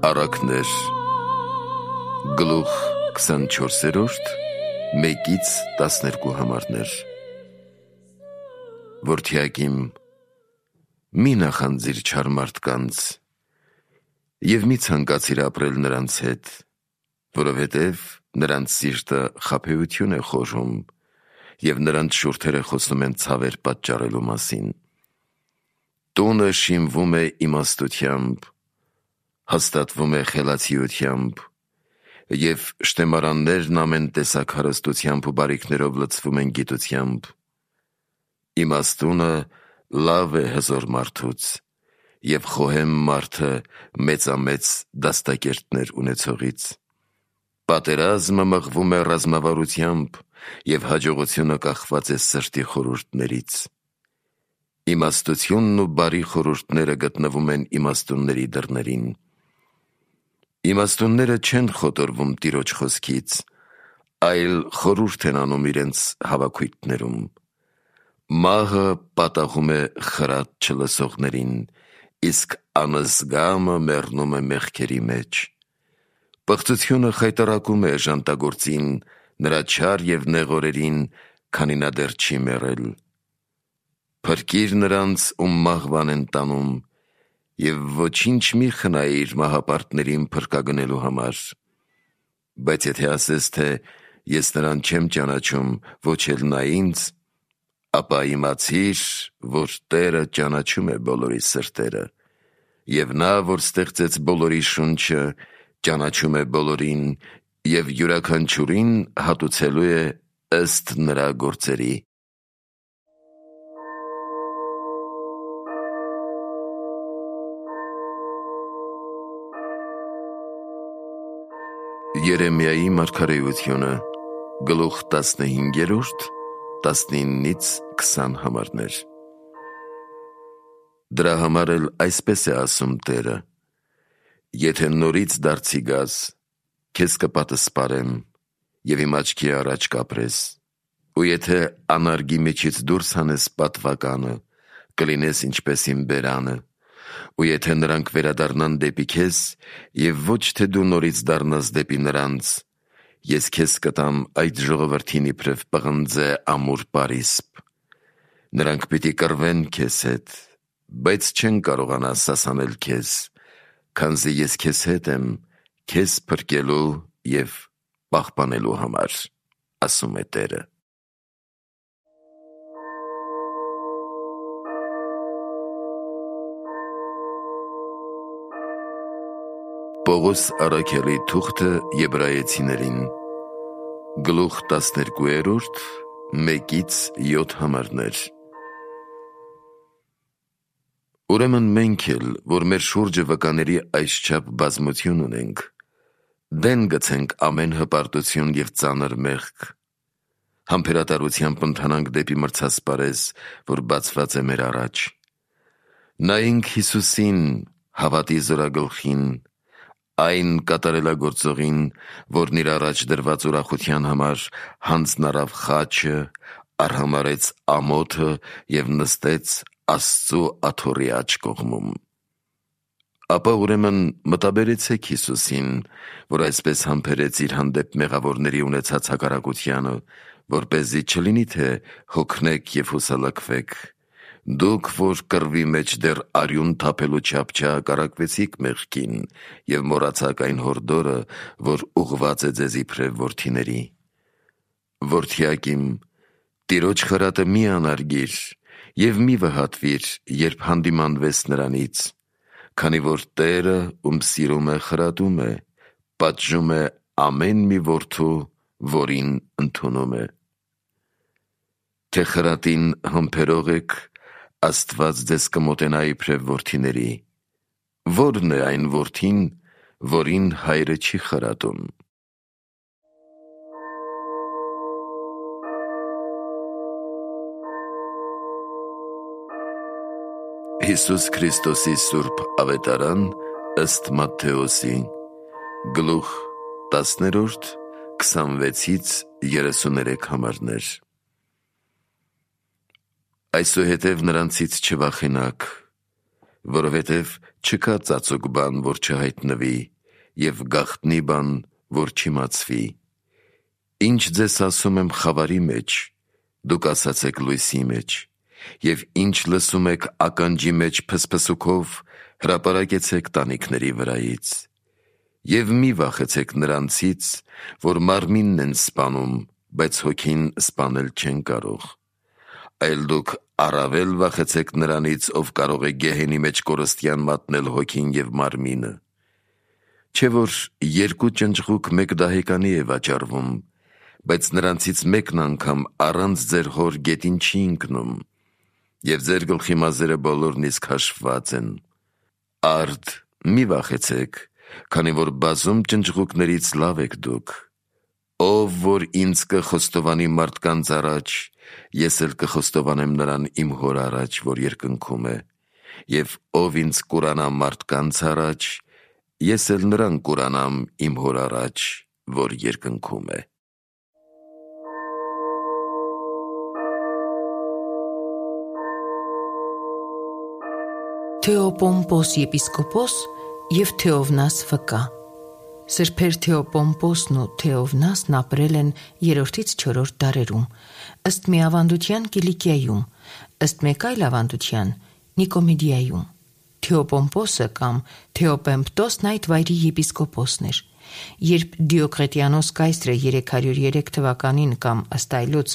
Առակներ գլուխ 24-րդ 1-12 համարներ Որդյակիմ մի նախանձիր չար մարդկանց և մի ցանկացիր ապրել նրանց հետ, որովհետև նրանց սիրտը խաբեություն է խորհում և նրանց շուրթերը խոսում են ցավեր պատճառելու մասին։ Տունը շինվում է իմաստությամբ, հաստատվում է խելացիությամբ, և շտեմարաններն ամեն տեսակ հարստությամբ ու բարիքներով լցվում են գիտությամբ։ Իմաստունը լավ է հզոր մարդուց, և խոհեմ մարդը մեծամեծ դաստակերտներ ունեցողից։ Պատերազմը մղվում է ռազմավարությամբ, և հաջողությունը կախված է սրտի խորհուրդներից։ Իմաստությունն ու բարի խորհուրդները գտնվում են իմաստունների դռներին։ Իմաստունները չեն խոտորվում Տիրոջ խոսքից, այլ խորհուրդ են անում իրենց հավաքույթներում։ Մահը պատահում է խրատ չլսողներին, իսկ անզգամը մեռնում է մեղքերի մեջ։ Պղծությունը խայտառակում է ժանտագործին նրա չար և նեղ օրերին, քանի նա դեռ չի մեռել։ Փրկիր նրանց, ում մահվան են տանում, և ոչինչ մի խնայիր մահապարտներին փրկագնելու համար։ Բայց եթե ասես, թե ես նրան չեմ ճանաչում, ոչ էլ նա ինձ, ապա իմացիր, որ Տերը ճանաչում է բոլորի սրտերը, և նա, որ ստեղծեց բոլորի շունչը, ճանաչում է բոլորին և յուրաքանչյուրին հատուցելու է ըստ նրա գործերի։ Երեմիայի մարգարեությունը գլուխ 15-րդ 19-20 համարներ Դրա համար էլ այսպես է ասում Տերը. եթե նորից դարձի գաս, քեզ կպատսպարեմ և իմ աչքի առաջ կապրես, ու եթե անարգի միջից դուրս հանես պատվականը, կլինես ինչպես իմ բերանը, ու եթե նրանք վերադառնան դեպի քեզ, և ոչ թե դու նորից դառնաս դեպի նրանց, ես քեզ կտամ այդ ժողովրդին իբրև պղնձե ամուր պարիսպ։ Նրանք պիտի կռվեն քեզ հետ, բայց չեն կարողանա սասանել քեզ, քանզի ես քեզ հետ եմ, քեզ փրկելու և պահպանելու համար, ասում է Տերը։ Պողոս առաքյալի թուղթը Եբրայեցիներին գլուխ 12-րդ 1-7 համարներ Ուրեմն մենք էլ, որ մեր շուրջը վկաների այսչափ բազմություն ունենք, դեն գցենք ամեն հպարտություն և ծանր մեղք, համբերատարությամբ ընթանանք դեպի մրցասպարեզ, որ բացված է մեր առաջ։ Նայենք Հիսուսին, հավատի զորագլխին, այն կատարելագործողին, որն իր առաջ դրված ուրախության համար հանձնարավ խաչը, արհամարհեց ամոթը և նստեց Աստծու աթոռի աջ կողմում։ Ապա ուրեմն մտաբերեցեք Հիսուսին, որ այսպես համբերեց իր հանդեպ մեղավորների ունեցած հակառակությանը, որպեսզի չլինի, թե հոգնեք և հուսալքվեք, դուք, որ կռվի մեջ դեռ արյուն թափելու չափ չհակառակվեցիք մեղքին և մոռացաք այն հորդորը, որ ուղղված է ձեզ իբրև որդիների։ Որդյակիմ, Տիրոջ խրատը մի անարգիր և մի վհատվիր, երբ հանդիմանվես նրանից, քանի որ Տերը, ում սիրում է, խրատում է, պատժում է ամեն մի որդու, որին ընդունում է։ Թե խրատին համբերող եք, Աստված ձեզ կմոտենա իբրև որդիների։ Ո՞րն է այն որդին, որին հայրը չի խրատում։ Հիսուս Քրիստոսի սուրբ ավետարան ըստ Մատթեոսի գլուխ 10-րդ 26-33 համարներ Այսուհետև նրանցից չվախենաք, որովհետև չկա ծածուկ բան, որ չհայտնվի, և գաղտնի բան, որ չիմացվի։ Ինչ ձեզ ասում եմ խավարի մեջ, դուք ասացեք լույսի մեջ, և ինչ լսում եք ականջի մեջ փսփսուքով, հրապարակեցեք տանիքների վրայից։ Եվ մի վախեցեք նրանցից, որ մարմինն են սպանում, բայց հոգին սպանել չեն կարող։ Այլ դուք առավել վախեցեք նրանից, ով կարող է գեհենի մեջ կորստյան մատնել հոգին և մարմինը։ Չէ՞ որ երկու ճնճղուկ մեկ դահեկանի է վաճառվում, բայց նրանցից մեկն անգամ առանց ձեր հոր գետին չի ընկնում, և ձեր գլխի մազերը բոլորն իսկ հաշվված են։ Արդ, մի վախեցեք, քանի որ բազում ճնճղուկներից լավ եք դուք։ Ով որ ինձ կխոստովանի մարդկանց առաջ, ես էլ կխոստովանեմ նրան իմ հոր առաջ, որ երկնքում է, և ով ինձ կուրանա մարդկանց առաջ, ես էլ նրան կուրանամ իմ հոր առաջ, որ երկնքում է։ Թեոպոմպոս եպիսկոպոս և Թեովնաս վկա։ Սրբեր Թեոպոմպոսն ու Թեովնասն ապրել են 3-4 դարերում, ըստ մի ավանդության Կիլիկիայում, ըստ մեկ այլ ավանդության Նիկոմեդիայում։ Թեոպոմպոսը կամ Թեոպեմպտոսն այդ վայրի եպիսկոպոսն էր։ Երբ Դիոկլետիանոս կայսրը 303 թվականին կամ ըստ այլոց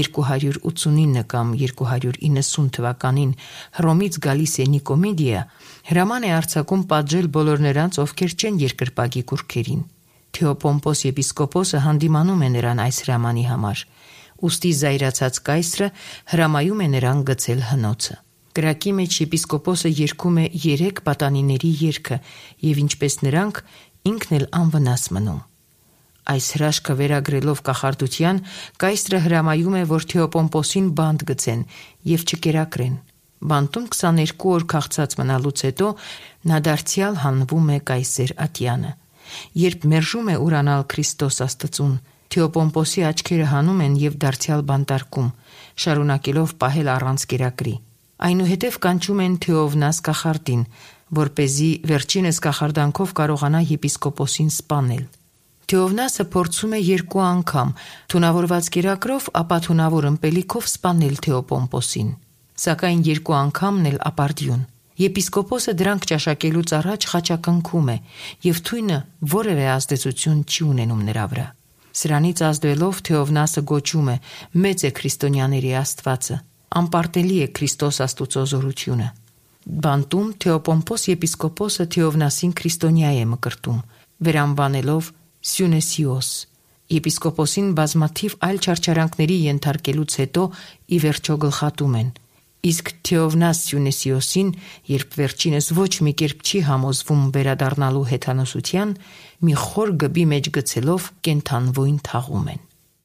289 կամ 290 թվականին Հռոմից գալիս է Նիկոմեդիա, հրաման է արձակում պատժել բոլոր նրանց, ովքեր չեն երկրպագի կուռքերին։ Թեոպոմպոս եպիսկոպոսը հանդիմանում է նրան այս հրամանի համար, ուստի զայրացած կայսրը հրամայում է նրան գցել հնոցը։ Կրակի մեջ եպիսկոպոսը երգում է 3 պատանիների երգը և ինչպես նրանք, ինքն էլ անվնաս մնում։ Այս հրաշքը վերագրելով կախարդության, կայսրը հրամայում է, որ Թեոպոմպոսին բանտ գցեն և չկերակրեն։ Բանտում 22 օր քաղցած մնալուց հետո նա դարձյալ հանվում է կայսեր Ատյանը։ Երբ մերժում է ուրանալ Քրիստոս Աստծուն, Թեոպոմպոսի աչքերը հանում են և դարձյալ բանտարկում, շարունակելով պահել առանց կերակրի։ Այնուհետև կանչում են Թեովնաս կախարդին, որպեսզի վերջինս կախարդանքով կարողանա եպիսկոպոսին սպանել։ Թեովնասը փորձում է 2 անգամ թունավորված կերակրով, ապա թունավոր ըմպելիքով սպանել Թեոպոմպոսին, սակայն 2 անգամն էլ ապարդյուն։ Եպիսկոպոսը դրանք ճաշակելուց առաջ խաչակնքում է և թույնը որևէ ազդեցություն չի ունենում նրա վրա։ Սրանից ազդվելով Թեովնասը գոչում է. «Մեծ է քրիստոնյաների Աստվածը, անպարտելի է Քրիստոս Աստուծո զորությունը»։ Բանտում Թեոպոմպոս եպիսկոպոսը Թեովնասին քրիստոնյա է մկրտում, վերանվանելով Սյունեսիոս։ Եպիսկոպոսին բազմաթիվ այլ չարչարանքների ենթարկելուց հետո ի վերջո գլխատում են, իսկ Թեովնաս Սյունեսիոսին, երբ վերջինս ոչ մի կերպ չի համոզվում վերադառնալու հեթանոսության, մի խոր գբի մեջ գցելով կենդանվույն թաղում են։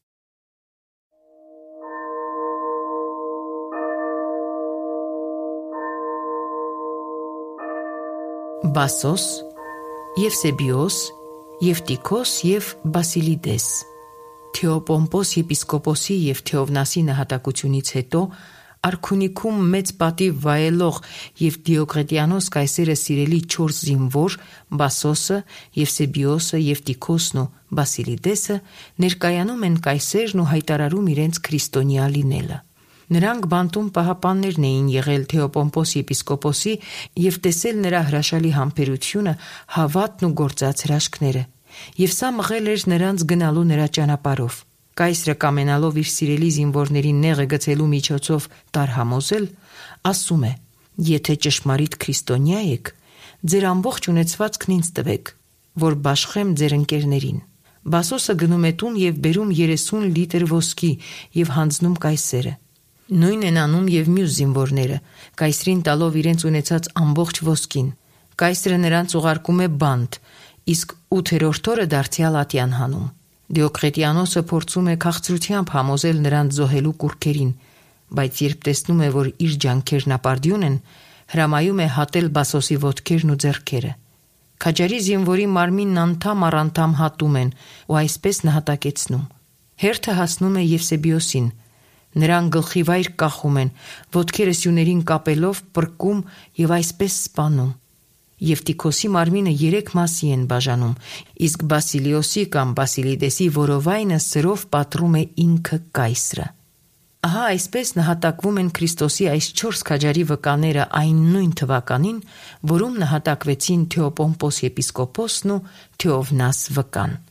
Բասոս, Եվսեբիոս, Եվտիքոս և Բասիլիդես։ Թեոպոմպոս եպիսկոպոսի և Թեովնասի նահատակությունից հետո արքունիքում մեծ պատիվ վայելող և Դիոկլետիանոս կայսերը սիրելի 4 զինվոր՝ Բասոսը, Եվսեբիոսը, Եվտիքոսն ու Բասիլիդեսը ներկայանում են կայսերն ու հայտարարում իրենց քրիստոնյա լինելը։ Նրանք բանտում պահապաններն էին եղել Թեոպոմպոս եպիսկոպոսի և տեսել նրա հրաշալի համբերությունը, հավատն ու գործած հրաշքները, և սա մղել էր նրանց գնալու նրա ճանապարհով։ Կայսրը կամենալով իր սիրելի զինվորներին նեղը գցելու միջոցով տարհամոզել, ասում է. «Եթե ճշմարիտ քրիստոնյա եք, ձեր ամբողջ ունեցվածքն ինձ տվեք, որ բաշխեմ ձեր ընկերներին»։ Բասոսը գնում է տուն և բերում 30 լիտր ոսկի և հանձնում կայսերը։ Նույն են անում և մյուս զինվորները, կայսրին տալով իրենց ունեցած ամբողջ ոսկին։ Կայսրը նրանց ուղարկում է բանտ, իսկ 8-րդ օրը դարձյալ ատյան հանում։ Դիոկլետիանոսը փորձում է քաղցրությամբ համոզել նրանց զոհելու կուռքերին, բայց երբ տեսնում է, որ իր ջանքերն ապարդյուն են, հրամայում է հատել Բասոսի ոտքերն ու ձեռքերը։ Քաջարի զինվորի մարմինն անդամ առ անդամ հատում են ու այսպես նահատակեցնում։ Հերթը հասնում է Եվսեբիոսին։ Նրան գլխիվայր կախում են, ոտքերը սյուներին կապելով, պրկում և այսպես սպանում։ Եվտիքոսի մարմինը 3 մասի են բաժանում, իսկ Բասիլիոսի կամ Բասիլիդեսի որովայնը սրով պատռում է ինքը կայսրը։ Ահա այսպես նահատակվում են Քրիստոսի այս 4 քաջարի վկաները այն նույն թվականին, որում նահատակվեցին Թեոպոմպոս եպիսկոպոսն ու Թեովնաս վկան։